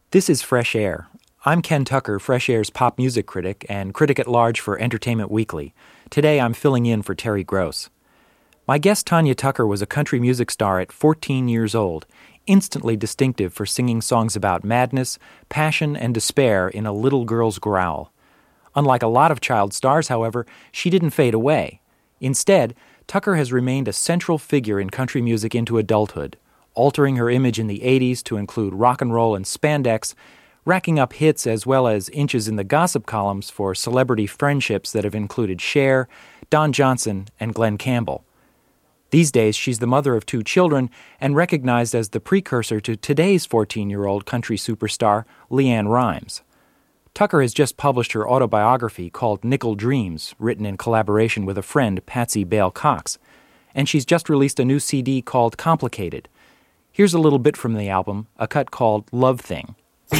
This is Fresh Air. I'm Ken Tucker, Fresh Air's pop music critic and critic at large for Entertainment Weekly. Today I'm filling in for Terry Gross. My guest Tanya Tucker was a country music star at 14 years old, instantly distinctive for singing songs about madness, passion, and despair in a little girl's growl. Unlike a lot of child stars, however, she didn't fade away. Instead, Tucker has remained a central figure in country music into adulthood, altering her image in the 80s to include rock and roll and spandex, racking up hits as well as inches in the gossip columns for celebrity friendships that have included Cher, Don Johnson, and Glenn Campbell. These days, she's the mother of 2 children and recognized as the precursor to today's 14-year-old country superstar, LeAnn Rimes. Tucker has just published her autobiography called Nickel Dreams, written in collaboration with a friend, Patsy Bale Cox. And she's just released a new CD called Complicated. Here's a little bit from the album, a cut called Love Thing. Oh,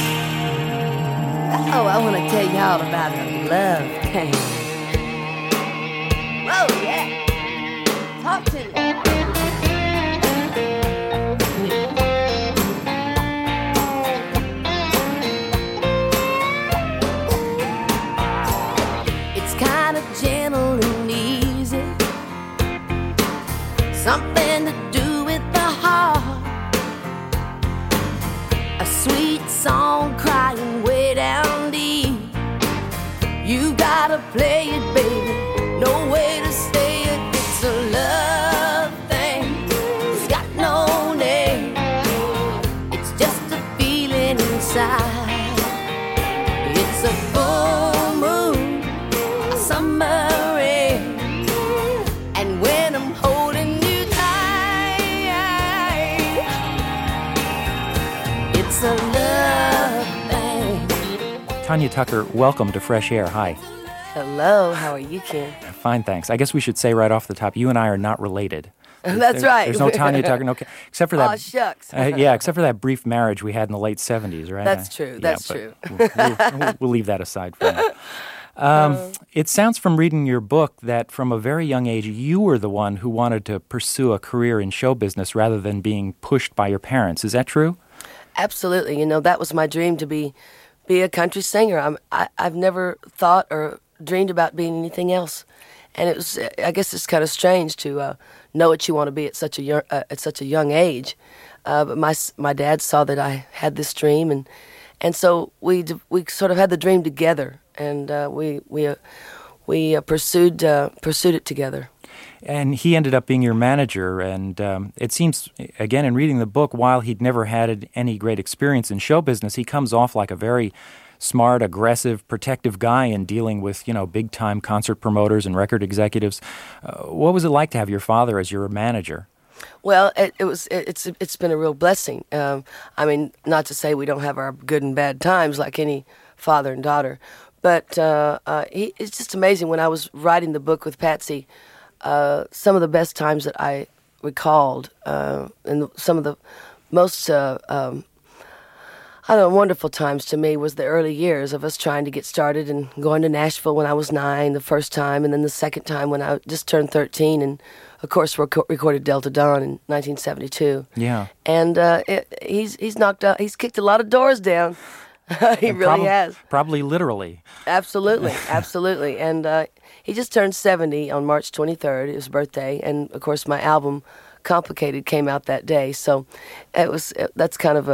I want to tell y'all about a love thing. Oh, yeah. Talk to me. It's kind of gentle and easy. Something to do with the heart. A sweet song crying way down deep. You gotta play it, baby. No way to say it. It's a love thing. It's got no name. It's just a feeling inside. It's a full moon, a summer rain. And when I'm holding you tight, it's a love thing. Tanya Tucker, welcome to Fresh Air. Hi. Hello, how are you, Ken? Fine, thanks. I guess we should say right off the top, you and I are not related. That's right. There's no Tanya Tucker, no, except for that. Oh, shucks. Yeah, except for that brief marriage we had in the late 70s, right? That's true. That's true. We'll leave that aside for now. It sounds from reading your book that from a very young age, you were the one who wanted to pursue a career in show business rather than being pushed by your parents. Is that true? Absolutely. You know, that was my dream, to be a country singer. I've never thought or dreamed about being anything else. And it was, I guess it's kind of strange to know what you want to be at such a young age. But my dad saw that I had this dream, and so we sort of had the dream together, and we pursued it together. And he ended up being your manager, and it seems, again, in reading the book, while he'd never had any great experience in show business, he comes off like a very smart, aggressive, protective guy in dealing with, big-time concert promoters and record executives. What was it like to have your father as your manager? Well, it's been a real blessing. I mean, not to say we don't have our good and bad times like any father and daughter, but it's just amazing. When I was writing the book with Patsy, some of the best times that I recalled, and some of the most wonderful times to me was the early years of us trying to get started and going to Nashville when I was 9 the first time, and then the second time when I just turned 13, and of course recorded Delta Dawn in 1972. Yeah. And he's kicked a lot of doors down. He really has. Probably literally. Absolutely, absolutely. And he just turned 70 on March 23rd, his birthday, and of course my album Complicated came out that day. So it was kind of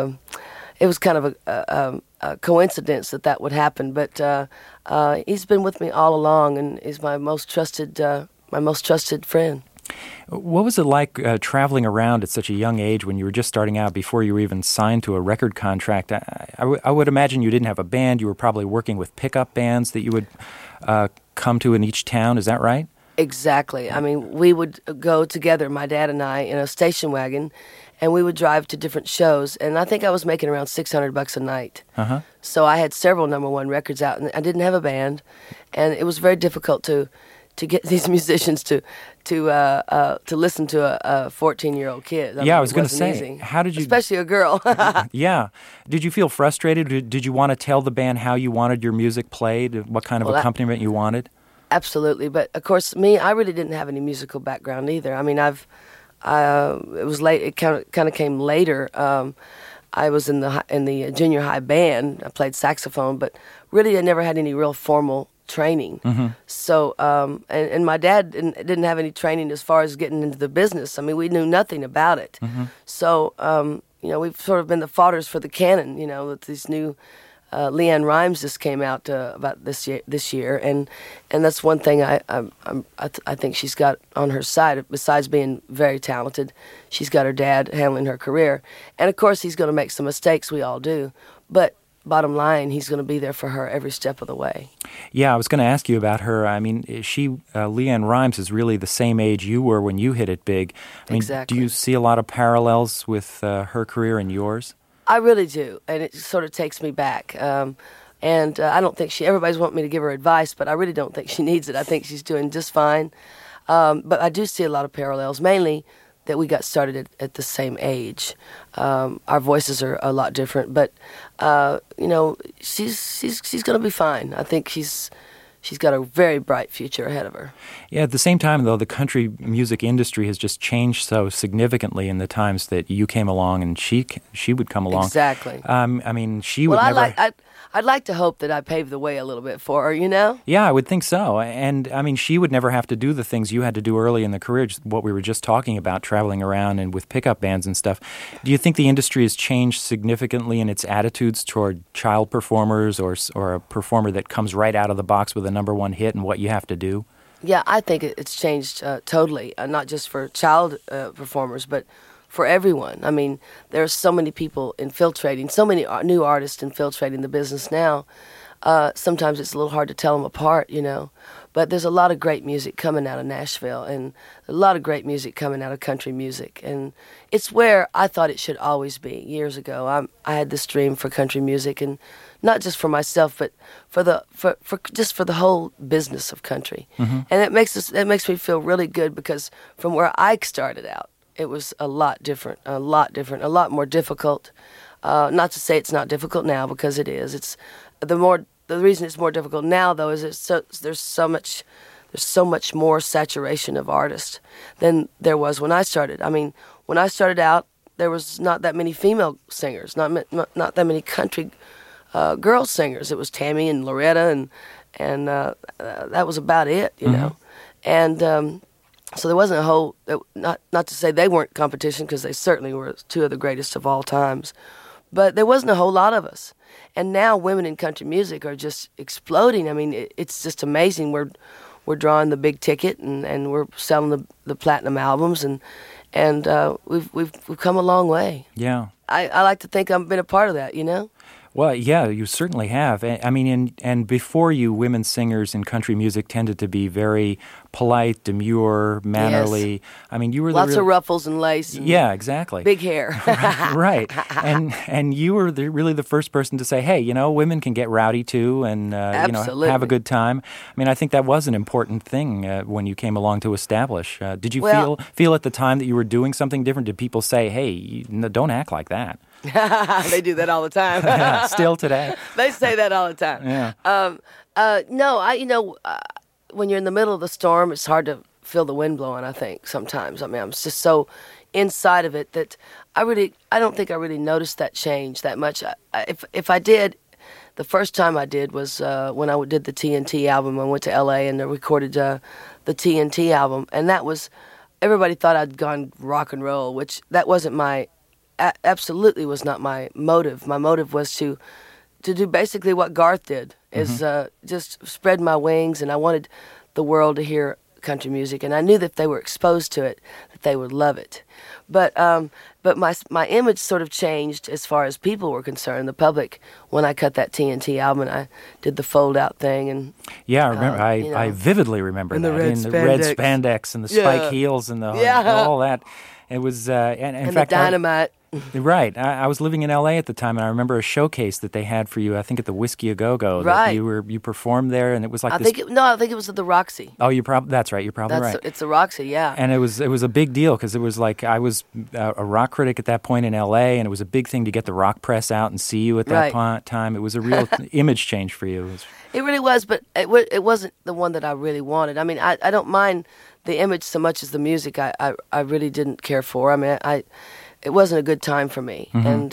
a coincidence that would happen. But he's been with me all along, and is my most trusted friend. What was it like traveling around at such a young age when you were just starting out, before you were even signed to a record contract? I would imagine you didn't have a band. You were probably working with pickup bands that you would come to in each town. Is that right? Exactly. I mean, we would go together, my dad and I, in a station wagon, and we would drive to different shows. And I think I was making around $600 a night. Uh-huh. So I had several #1 records out, and I didn't have a band, and it was very difficult to get these musicians to listen to a 14-year-old kid. I was going to say, easy. How did you... Especially a girl. Yeah. Did you feel frustrated? Did you want to tell the band how you wanted your music played, what kind of accompaniment you wanted? Absolutely. But, of course, I really didn't have any musical background either. I mean, it was late. It kind of came later. I was in the junior high band. I played saxophone, but really I never had any real formal training. So, and my dad didn't have any training as far as getting into the business. I mean, we knew nothing about it. So, we've sort of been the fodders for the canon, with these new LeAnn Rimes just came out about this year, and that's one thing I think she's got on her side. Besides being very talented, she's got her dad handling her career, and of course he's going to make some mistakes. We all do, but bottom line, he's going to be there for her every step of the way. Yeah, I was going to ask you about her. I mean, LeAnn Rimes is really the same age you were when you hit it big. I mean, Exactly. do you see a lot of parallels with her career and yours? I really do, and it sort of takes me back. And I don't think everybody's wanting me to give her advice, but I really don't think she needs it. I think she's doing just fine. But I do see a lot of parallels, mainly that we got started at the same age. Our voices are a lot different, but, she's going to be fine. I think she's got a very bright future ahead of her. Yeah, at the same time, though, the country music industry has just changed so significantly in the times that you came along and she would come along. Exactly. I mean, she would never... I'd like to hope that I paved the way a little bit for her, Yeah, I would think so. And, I mean, she would never have to do the things you had to do early in the career, just what we were just talking about, traveling around and with pickup bands and stuff. Do you think the industry has changed significantly in its attitudes toward child performers or a performer that comes right out of the box with a number one hit and what you have to do? Yeah, I think it's changed totally, not just for child performers, but for everyone. I mean, there's so many people infiltrating, so many new artists infiltrating the business now. Sometimes it's a little hard to tell them apart, But there's a lot of great music coming out of Nashville and a lot of great music coming out of country music. And it's where I thought it should always be. Years ago, I had this dream for country music, and not just for myself, but for the whole business of country. And it makes me feel really good, because from where I started out, it was a lot different, a lot more difficult. Not to say it's not difficult now, because it is. It's the reason it's more difficult now, though, is there's so much more saturation of artists than there was when I started. I mean, when I started out, there was not that many female singers, not that many country girl singers. It was Tammy and Loretta, and that was about it, And so there wasn't a whole, not to say they weren't competition, because they certainly were two of the greatest of all times, but there wasn't a whole lot of us. And now women in country music are just exploding. I mean, it's just amazing. We're drawing the big ticket, and we're selling the platinum albums, and we've come a long way. Yeah. I like to think I've been a part of that, Well, yeah, you certainly have. I mean, and before you, women singers in country music tended to be very polite, demure, mannerly. Yes. I mean, you were lots of ruffles and lace. And yeah, exactly. Big hair. Right. And you were really the first person to say, hey, women can get rowdy too, and Absolutely. have a good time. I mean, I think that was an important thing when you came along to establish. Did you feel at the time that you were doing something different? Did people say, hey, don't act like that? They do that all the time. Yeah, still today. They say that all the time. Yeah. No, when you're in the middle of the storm, it's hard to feel the wind blowing, I think, sometimes. I mean, I'm just so inside of it that I don't think I really noticed that change that much. If I did, the first time I did was when I did the TNT album. I went to L.A. and I recorded the TNT album, and that was, everybody thought I'd gone rock and roll, which that wasn't absolutely was not my motive. My motive was to do basically what Garth did, is just spread my wings, and I wanted the world to hear country music, and I knew that if they were exposed to it, that they would love it. But my image sort of changed as far as people were concerned, the public, when I cut that TNT album and I did the fold-out thing. And yeah, I remember. I vividly remember that. In the red spandex and the spike heels and all that. It was, and in fact, the dynamite. Right. I was living in L.A. at the time, and I remember a showcase that they had for you, I think at the Whiskey A Go-Go. Right. You performed there, and it was like I think it was at the Roxy. Oh, that's right. You're probably right. It's the Roxy, yeah. And it was a big deal, because it was like I was a rock critic at that point in L.A., and it was a big thing to get the rock press out and see you at that time. It was a real image change for you. It really was, but it wasn't the one that I really wanted. I mean, I don't mind the image so much as the music I really didn't care for. I mean, it wasn't a good time for me, and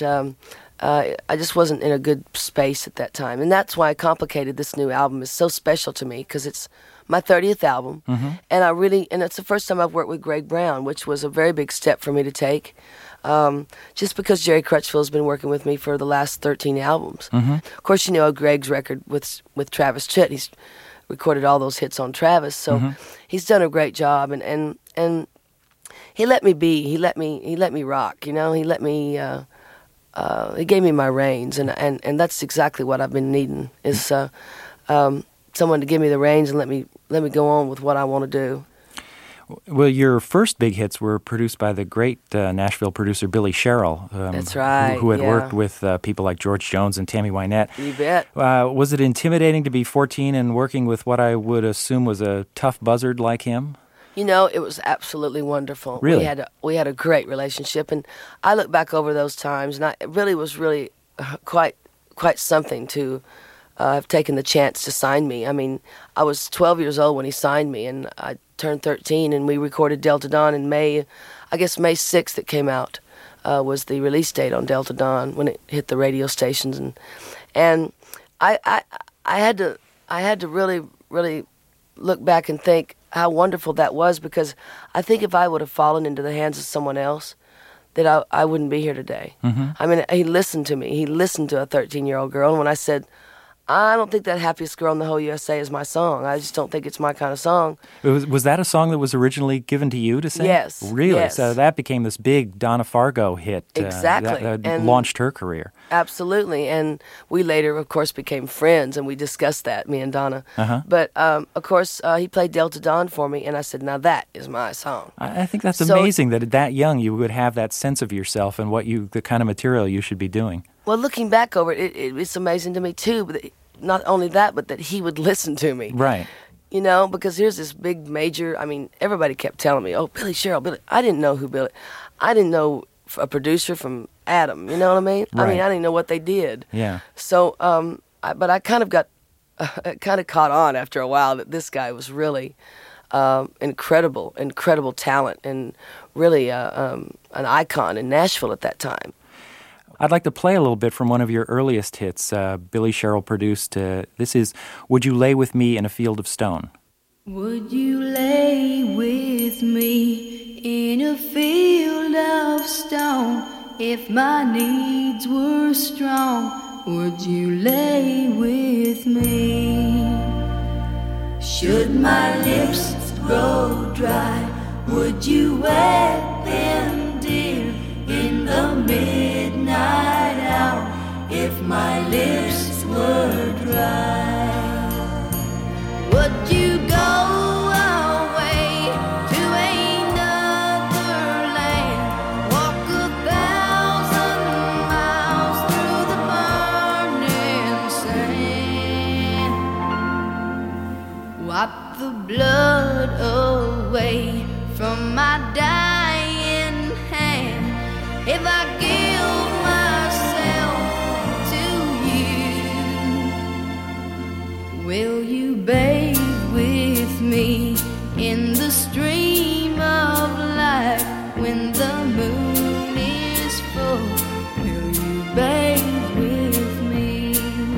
I just wasn't in a good space at that time, and that's why Complicated, this new album, is so special to me, because it's my 30th album, and it's the first time I've worked with Greg Brown, which was a very big step for me to take, just because Jerry Crutchfield's been working with me for the last 13 albums. Of course, you know Greg's record with Travis Tritt. He's recorded all those hits on Travis, so he's done a great job, and he let me be. He let me rock. You know, he let me. He gave me my reins, and that's exactly what I've been needing, is someone to give me the reins and let me go on with what I want to do. Well, your first big hits were produced by the great Nashville producer Billy Sherrill. That's right. Who had worked with people like George Jones and Tammy Wynette. You bet. Was it intimidating to be 14 and working with what I would assume was a tough buzzard like him? You know, it was absolutely wonderful. Really? We had a great relationship, and I look back over those times, and it really was quite something to have taken the chance to sign me. I mean, I was 12 years old when he signed me, and I turned 13, and we recorded Delta Dawn in May 6th it came out, was the release date on Delta Dawn when it hit the radio stations, and I had to really look back and think how wonderful that was, because I think if I would have fallen into the hands of someone else, that I wouldn't be here today. I mean, he listened to me. He listened to a 13-year-old girl, and when I said, I don't think that Happiest Girl in the Whole USA is my song. I just don't think it's my kind of song. Was that a song that was originally given to you to sing? Yes. Really? Yes. So that became this big Donna Fargo hit. Exactly. That launched her career. Absolutely. And we later, of course, became friends, and we discussed that, me and Donna. But, of course, he played Delta Dawn for me, and I said, now that is my song. I think that's amazing that at that young you would have that sense of yourself and the kind of material you should be doing. Well, looking back over it, it's amazing to me, too, but not only that, but that he would listen to me. Right. You know, because here's this big major, I mean, everybody kept telling me, oh, Billy Sherrill, Billy. I didn't know who Billy, I didn't know a producer from Adam, you know what I mean? Right. I mean, I didn't know what they did. Yeah. So, but I kind of got, caught on after a while that this guy was really incredible talent, and really an icon in Nashville at that time. I'd like to play a little bit from one of your earliest hits. Billy Sherrill produced. This is Would You Lay With Me in a Field of Stone? Would you lay with me in a field of stone? If my needs were strong, would you lay with me? Should my lips grow dry, would you wet them, dear, in the midnight hour, if my lips were dry? Would you go away to another land, walk 1,000 miles through the burning sand, wipe the blood away from my dying hand, if I give myself to you? Will you bathe with me in the stream of light when the moon is full? Will you bathe with me?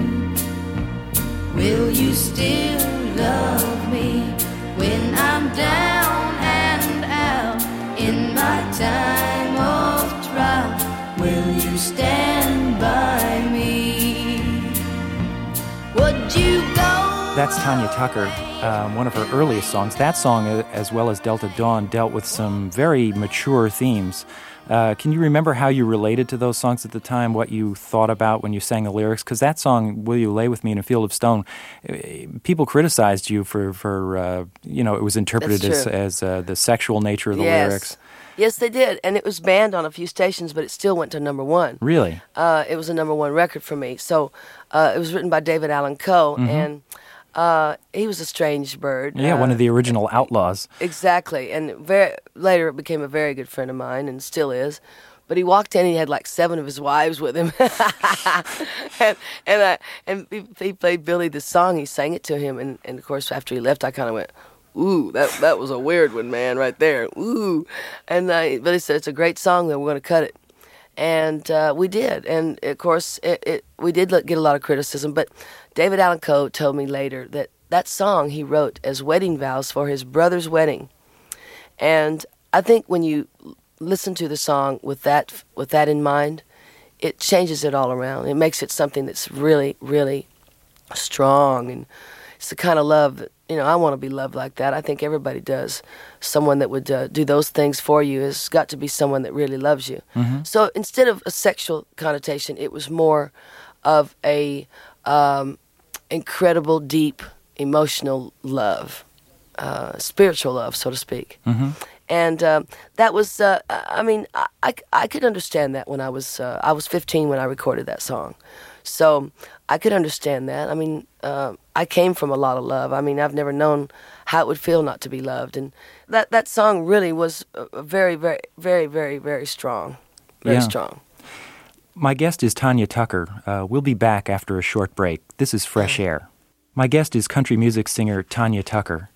Will you still love me when I'm down and out in my time of trial? Will you stand by me? Would you go? That's Tanya Tucker, one of her earliest songs. That song, as well as Delta Dawn, dealt with some very mature themes. Can you remember how you related to those songs at the time, what you thought about when you sang the lyrics? Because that song, Will You Lay With Me in a Field of Stone, people criticized you for it was interpreted as the sexual nature of the lyrics. Yes, they did, and it was banned on a few stations, but it still went to number one. Really? It was a number one record for me. So it was written by David Allan Coe, and he was a strange bird. Yeah, one of the original Outlaws. Exactly, and later it became a very good friend of mine, and still is. But he walked in, and he had like 7 of his wives with him, and he played Billy the song. He sang it to him, and of course after he left, I kind of went, ooh, that was a weird one, man, right there. Ooh. And Billy said, it's a great song, though. We're going to cut it. And we did. And, of course, we did get a lot of criticism. But David Allan Coe told me later that that song he wrote as wedding vows for his brother's wedding. And I think when you listen to the song with that in mind, it changes it all around. It makes it something that's really, really strong. And it's the kind of love that, I want to be loved like that. I think everybody does. Someone that would do those things for you has got to be someone that really loves you. Mm-hmm. So instead of a sexual connotation, it was more of a incredible, deep, emotional love, spiritual love, so to speak. Mm-hmm. And that was, I could understand that when I was 15 when I recorded that song. So I could understand that. I mean, I came from a lot of love. I mean, I've never known how it would feel not to be loved. And that song really was very, very, very, very, very strong. Very strong. My guest is Tanya Tucker. We'll be back after a short break. This is Fresh Air. My guest is country music singer Tanya Tucker.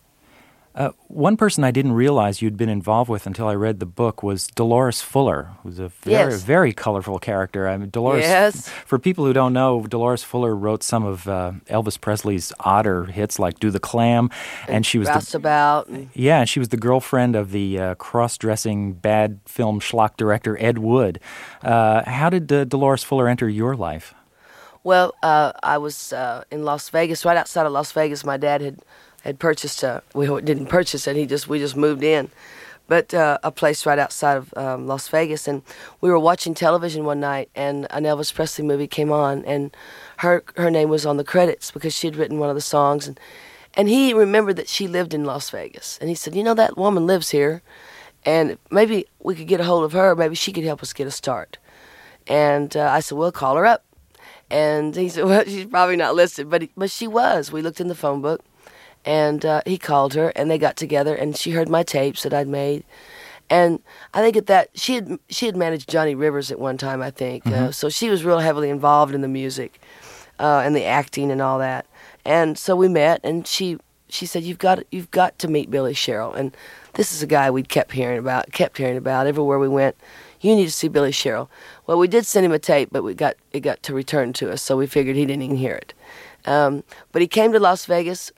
One person I didn't realize you'd been involved with until I read the book was Dolores Fuller, who's a very, very colorful character. I mean, Dolores. Yes. For people who don't know, Dolores Fuller wrote some of Elvis Presley's odder hits like "Do the Clam," and she was Roustabout. and she was the girlfriend of the cross-dressing bad film schlock director Ed Wood. How did Dolores Fuller enter your life? Well, I was in Las Vegas, right outside of Las Vegas. My dad had purchased we didn't purchase it, we just moved in, but a place right outside of Las Vegas, and we were watching television one night, and an Elvis Presley movie came on, and her name was on the credits because she had written one of the songs, and he remembered that she lived in Las Vegas, and he said, that woman lives here, and maybe we could get a hold of her, maybe she could help us get a start. And I said, well, call her up. And he said, well, she's probably not listed, but she was. We looked in the phone book. And he called her, and they got together, and she heard my tapes that I'd made. And I think at that, she had managed Johnny Rivers at one time, I think. Mm-hmm. So she was real heavily involved in the music and the acting and all that. And so we met, and she said, you've got to meet Billy Sherrill. And this is a guy we'd kept hearing about everywhere we went. You need to see Billy Sherrill. Well, we did send him a tape, but it got to return to us, so we figured he didn't even hear it. But he came to Las Vegas.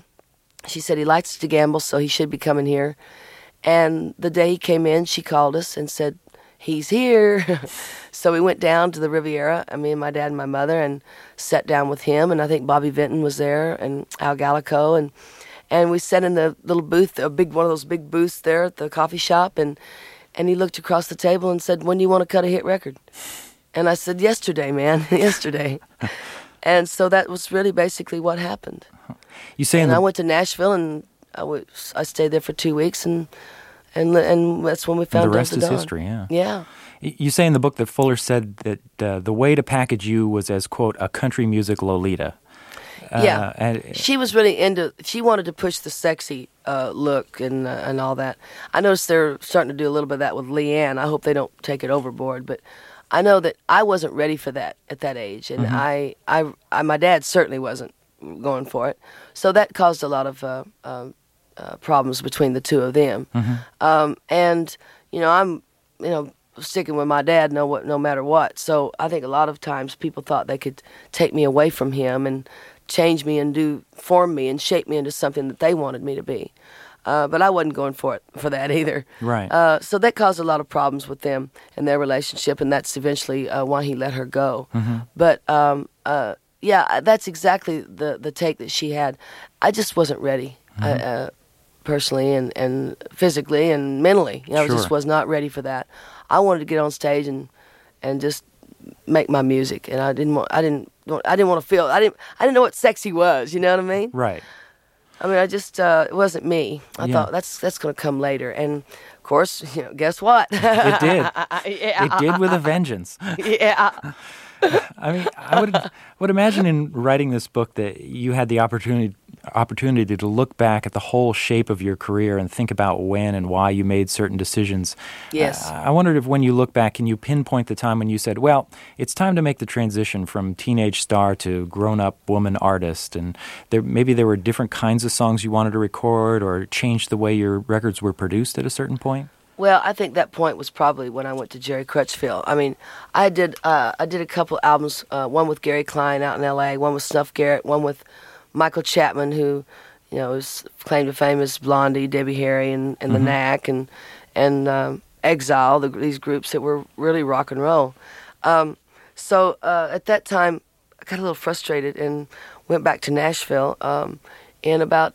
She said he likes to gamble, so he should be coming here. And the day he came in, she called us and said, he's here. So we went down to the Riviera, me and my dad and my mother, and sat down with him. And I think Bobby Vinton was there, and Al Gallico. And we sat in the little booth, one of those big booths there at the coffee shop. And he looked across the table and said, when do you want to cut a hit record? And I said, yesterday, man, yesterday. And so that was really basically what happened. You say I went to Nashville, and I stayed there for 2 weeks, and that's when we found the rest Delta is Dawn. history. Yeah. Yeah. You say in the book that Fuller said that the way to package you was as, quote, a country music Lolita. Yeah. And she was really she wanted to push the sexy look and all that. I noticed they're starting to do a little bit of that with Leanne. I hope they don't take it overboard, but I know that I wasn't ready for that at that age, and I my dad certainly wasn't going for it. So that caused a lot of problems between the two of them. Mm-hmm. And I'm sticking with my dad no matter what. So I think a lot of times people thought they could take me away from him and change me and form me and shape me into something that they wanted me to be. But I wasn't going for that either. Right. So that caused a lot of problems with them and their relationship, and that's eventually why he let her go. Mm-hmm. But yeah, that's exactly the take that she had. I just wasn't ready, personally and physically and mentally. I Sure. just was not ready for that. I wanted to get on stage and just make my music, and I didn't want to feel. I didn't know what sexy was. You know what I mean? Right. I mean, I just it wasn't me. I Yeah. thought that's going to come later, and of course, guess what? It did. Yeah. It did with a vengeance. Yeah. I mean, I would imagine in writing this book that you had the opportunity to look back at the whole shape of your career and think about when and why you made certain decisions. Yes. I wondered if when you look back, can you pinpoint the time when you said, well, it's time to make the transition from teenage star to grown-up woman artist, and maybe there were different kinds of songs you wanted to record or change the way your records were produced at a certain point? Well, I think that point was probably when I went to Jerry Crutchfield. I mean, I did a couple albums, one with Gary Klein out in L.A., one with Snuff Garrett, one with Michael Chapman, who, is claimed to fame as Blondie, Debbie Harry, and the Knack, and Exile, these groups that were really rock and roll. So at that time, I got a little frustrated and went back to Nashville in about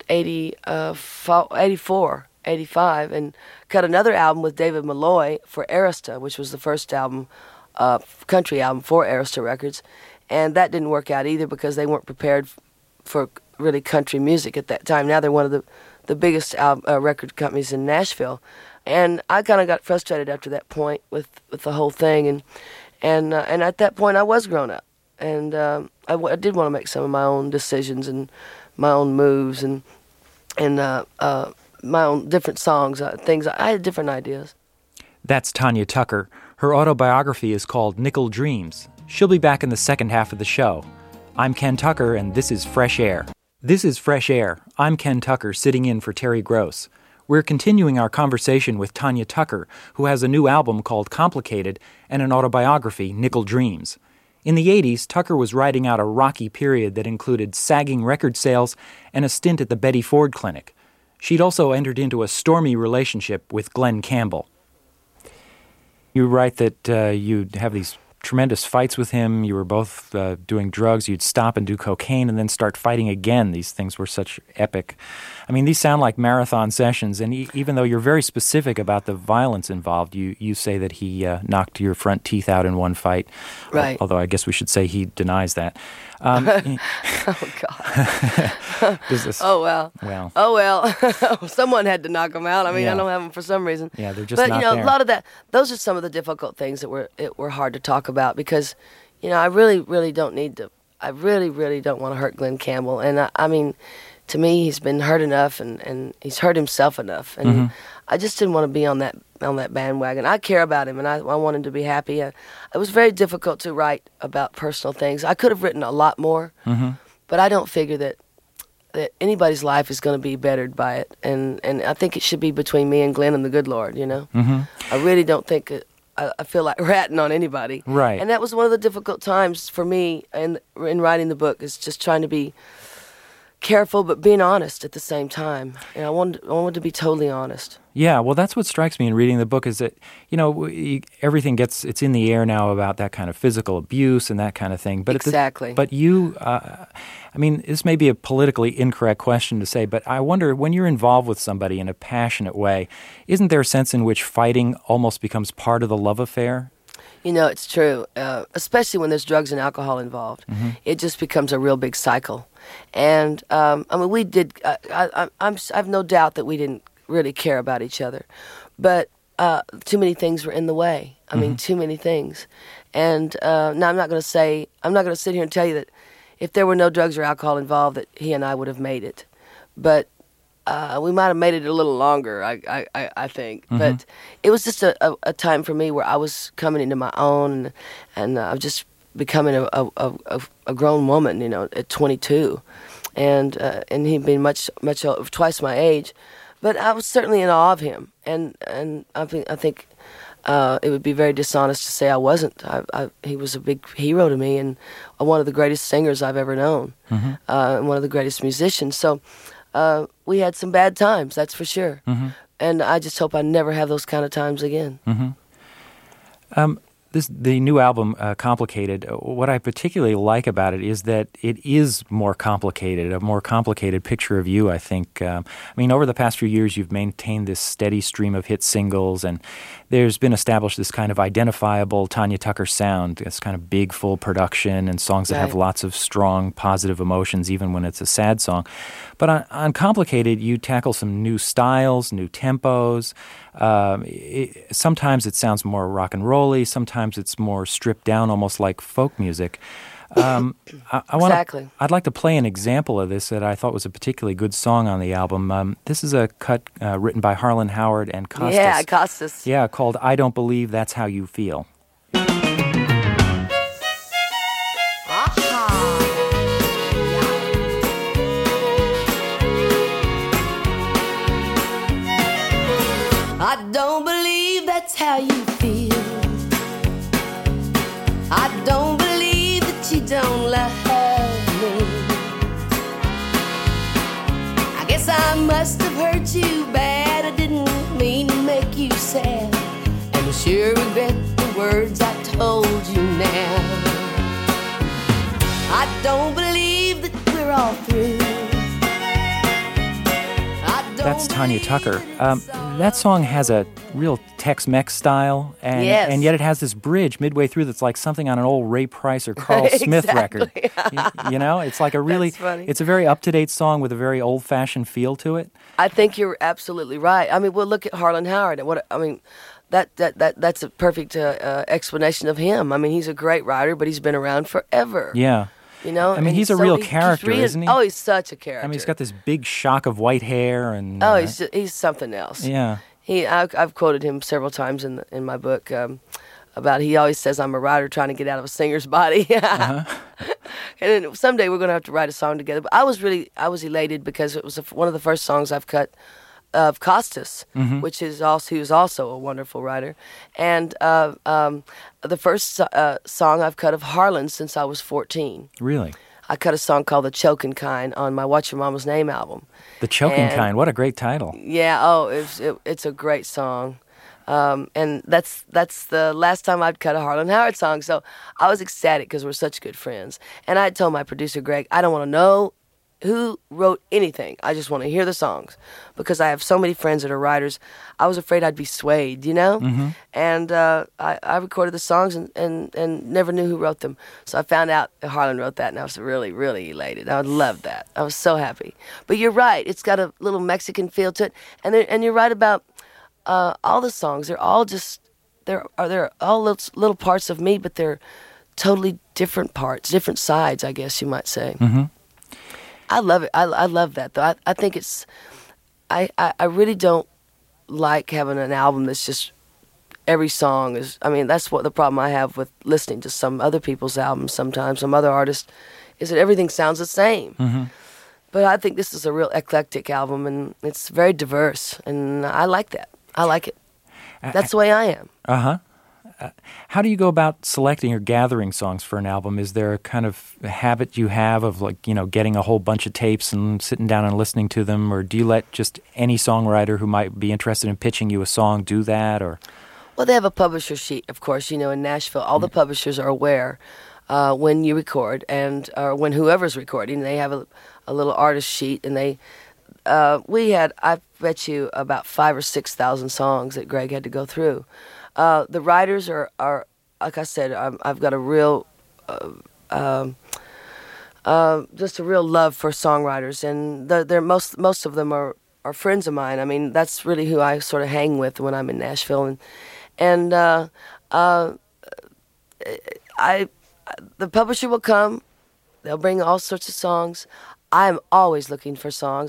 84, 85, and cut another album with David Malloy for Arista, which was the first album, country album for Arista Records. And that didn't work out either because they weren't prepared for really country music at that time. Now they're one of the biggest record companies in Nashville. And I kind of got frustrated after that point with the whole thing. And at that point, I was grown up. And I did want to make some of my own decisions and my own moves and my own different songs, things. I had different ideas. That's Tanya Tucker. Her autobiography is called Nickel Dreams. She'll be back in the second half of the show. I'm Ken Tucker, and this is Fresh Air. This is Fresh Air. I'm Ken Tucker, sitting in for Terry Gross. We're continuing our conversation with Tanya Tucker, who has a new album called Complicated and an autobiography, Nickel Dreams. In the 80s, Tucker was riding out a rocky period that included sagging record sales and a stint at the Betty Ford Clinic. She'd also entered into a stormy relationship with Glenn Campbell. You write that you'd have these tremendous fights with him. You were both doing drugs. You'd stop and do cocaine and then start fighting again. These things were such epic. I mean, these sound like marathon sessions, and even though you're very specific about the violence involved, you say that he knocked your front teeth out in one fight. Right. Although I guess we should say he denies that. Oh, God. Oh, well. Well. Oh, well. Someone had to knock him out. I mean, Yeah. I don't have them for some reason. Yeah, they're just not But, there. a lot of that, those are some of the difficult things that were hard to talk about because, I really, really don't need to, I really, really don't want to hurt Glenn Campbell. And, I mean, to me, he's been hurt enough and he's hurt himself enough. And I just didn't want to be on that bandwagon. I care about him, and I want him to be happy. It was very difficult to write about personal things. I could have written a lot more, but I don't figure that anybody's life is going to be bettered by it. And I think it should be between me and Glenn and the good Lord, I really don't think I feel like ratting on anybody. Right. And that was one of the difficult times for me in writing the book, is just trying to be careful but being honest at the same time. And I wanted to be totally honest. Yeah, well, that's what strikes me in reading the book is that, everything it's in the air now about that kind of physical abuse and that kind of thing. But Exactly. But you, this may be a politically incorrect question to say, but I wonder, when you're involved with somebody in a passionate way, isn't there a sense in which fighting almost becomes part of the love affair? It's true, especially when there's drugs and alcohol involved. It just becomes a real big cycle. And, we did, I have no doubt that we didn't really care about each other. But too many things were in the way. I mean, too many things. And now I'm not going to sit here and tell you that if there were no drugs or alcohol involved, that he and I would have made it. But we might have made it a little longer, I think. But it was just a time for me where I was coming into my own, and I was just becoming a grown woman, at 22, and he'd been much twice my age, but I was certainly in awe of him, and I think it would be very dishonest to say I wasn't. He was a big hero to me, and one of the greatest singers I've ever known, and one of the greatest musicians. So we had some bad times, that's for sure, and I just hope I never have those kind of times again. The new album, Complicated, what I particularly like about it is that it is more complicated, a more complicated picture of you, I think. Over the past few years, you've maintained this steady stream of hit singles, and there's been established this kind of identifiable Tanya Tucker sound, this kind of big, full production, and songs that have lots of strong, positive emotions, even when it's a sad song. But on Complicated, you tackle some new styles, new tempos. Sometimes it sounds more rock and rolly. Sometimes it's more stripped down, almost like folk music. Exactly. I'd like to play an example of this that I thought was a particularly good song on the album. This is a cut written by Harlan Howard and Costas. Yeah, Costas. Yeah, called I Don't Believe That's How You Feel. I don't believe how you feel. I don't believe that you don't love me. I guess I must have hurt you bad. I didn't mean to make you sad, and I sure regret the words I told you now. I don't believe that we're all through. That's Tanya Tucker. That song has a real Tex-Mex style, and Yes. and yet it has this bridge midway through that's like something on an old Ray Price or Carl Smith record. You know, it's like a really, That's funny. it's a very up-to-date song with a very old-fashioned feel to it. I think you're absolutely right. I mean, well, look at Harlan Howard. That's a perfect explanation of him. I mean, he's a great writer, but he's been around forever. Yeah. You know, I mean, and he's a real character, isn't he? Oh, he's such a character. I mean, he's got this big shock of white hair and... Oh, he's something else. Yeah. I've quoted him several times in my book about he always says I'm a writer trying to get out of a singer's body. And then someday we're going to have to write a song together. But I was elated because it was one of the first songs I've cut of Costas, which is also he was also a wonderful writer, and the first song I've cut of Harlan since I was 14. Really? I cut a song called "The Chokin' Kind" on my "What's Your Mama's Name" album. The Choking And- Kind. What a great title. Yeah. Oh, it's a great song. And that's the last time I'd cut a Harlan Howard song, so I was ecstatic because we're such good friends. And I told my producer Greg, I don't want to know who wrote anything. I just want to hear the songs because I have so many friends that are writers. I was afraid I'd be swayed, you know? And I recorded the songs and never knew who wrote them. So I found out that Harlan wrote that, and I was really, really elated. I loved that. I was so happy. But you're right. It's got a little Mexican feel to it. And you're right about all the songs. They're all just, they're all little parts of me, but they're totally different parts, different sides, I guess you might say. I love it. I love that, though. I think it's... I really don't like having an album that's just... Every song is... I mean, that's what the problem I have with listening to some other people's albums sometimes, some other artists, is that everything sounds the same. But I think this is a real eclectic album, and it's very diverse, and I like that. I like it. That's the way I am. How do you go about selecting or gathering songs for an album? Is there a kind of habit you have of, like, you know, getting a whole bunch of tapes and sitting down and listening to them, or do you let just any songwriter who might be interested in pitching you a song do that, or? Well, they have a publisher sheet, of course. You know, in Nashville, all the publishers are aware when you record, and when whoever's recording, they have a little artist sheet, and they we had, I bet you, about 5,000 or 6,000 songs that Greg had to go through. The writers are like I said, I've got a real, just a real love for songwriters, and they're most of them are friends of mine. I mean, that's really who I sort of hang with when I'm in Nashville, and the publisher will come, they'll bring all sorts of songs. I'm always looking for songs.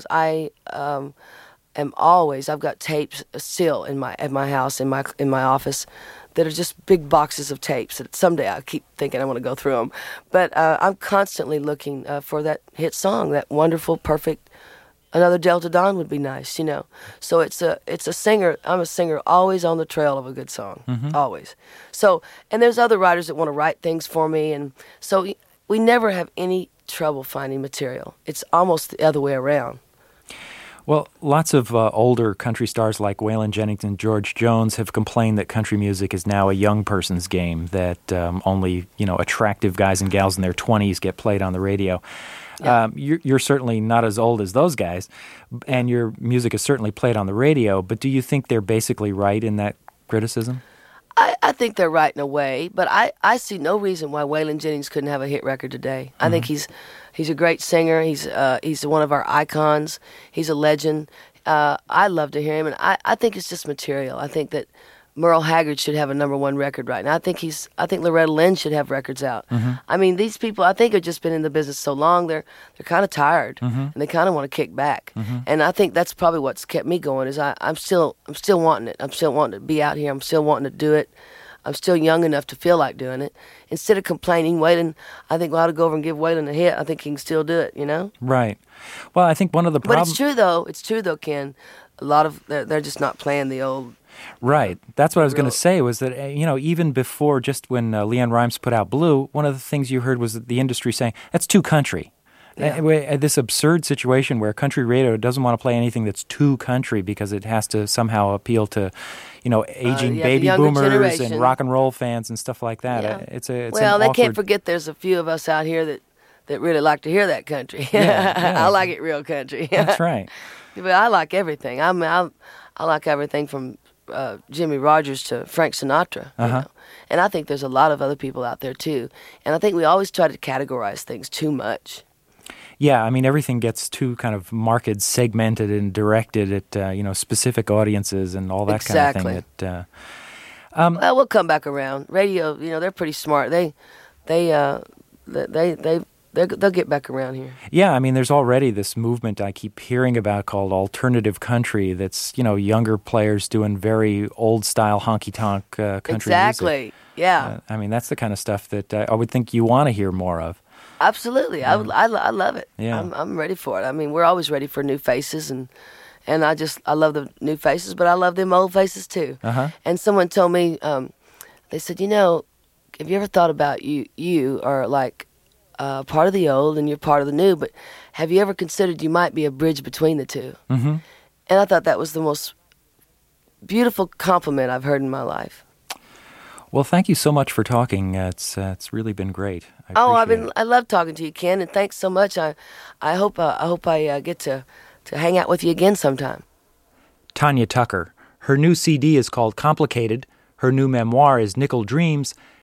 I've got tapes still at my house, in my office, that are just big boxes of tapes that someday I keep thinking I want to go through them. But I'm constantly looking for that hit song, that wonderful, perfect, another Delta Dawn would be nice, you know. So it's a singer. I'm a singer always on the trail of a good song, always. So, and there's other writers that want to write things for me, and so we never have any trouble finding material. It's almost the other way around. Well, lots of older country stars like Waylon Jennings and George Jones have complained that country music is now a young person's game, that only, you know, attractive guys and gals in their 20s get played on the radio. Yeah. You're certainly not as old as those guys, and your music is certainly played on the radio, but do you think they're basically right in that criticism? I think they're right in a way, but I see no reason why Waylon Jennings couldn't have a hit record today. I think he's a great singer. He's one of our icons. He's a legend. I love to hear him, and I think it's just material. I think that Merle Haggard should have a #1 record right now. I think Loretta Lynn should have records out. I mean, these people, I think, have just been in the business so long, they're kind of tired, and they kind of want to kick back. And I think that's probably what's kept me going. Is I'm still wanting it. I'm still wanting to be out here. I'm still wanting to do it. I'm still young enough to feel like doing it. Instead of complaining, Waylon, I think we ought to go over and give Waylon a hit. I think he can still do it, you know? Right. Well, I think one of the problems... But it's true, though, Ken. a lot of they're just not playing the old. Right. That's what I was going to say was that, even before, just when Leanne Rimes put out Blue, one of the things you heard was the industry saying, that's too country. Yeah. This absurd situation where country radio doesn't want to play anything that's too country because it has to somehow appeal to, aging baby boomers generation. And rock and roll fans and stuff like that. Yeah. It's well, they can't forget there's a few of us out here that really like to hear that country. Yeah. I like it real country. That's right. But I like everything. I like everything from Jimmy Rogers to Frank Sinatra. And I think there's a lot of other people out there too. And I think we always try to categorize things too much. Yeah, I mean, everything gets too kind of marketed, segmented, and directed at specific audiences and all that kind of thing. Well, we'll come back around. Radio, they're pretty smart. They'll get back around here. Yeah, I mean, there's already this movement I keep hearing about called alternative country. That's younger players doing very old style honky tonk country music. Exactly. Yeah. I mean, that's the kind of stuff that I would think you want to hear more of. Absolutely. I love it. Yeah. I'm ready for it. I mean, we're always ready for new faces, and I love the new faces, but I love them old faces too. And someone told me, they said, have you ever thought about you are like part of the old and you're part of the new, but have you ever considered you might be a bridge between the two? Mm-hmm. And I thought that was the most beautiful compliment I've heard in my life. Well, thank you so much for talking. It's really been great. I love talking to you, Ken, and thanks so much. I hope I get to hang out with you again sometime. Tanya Tucker. Her new CD is called Complicated. Her new memoir is Nickel Dreams,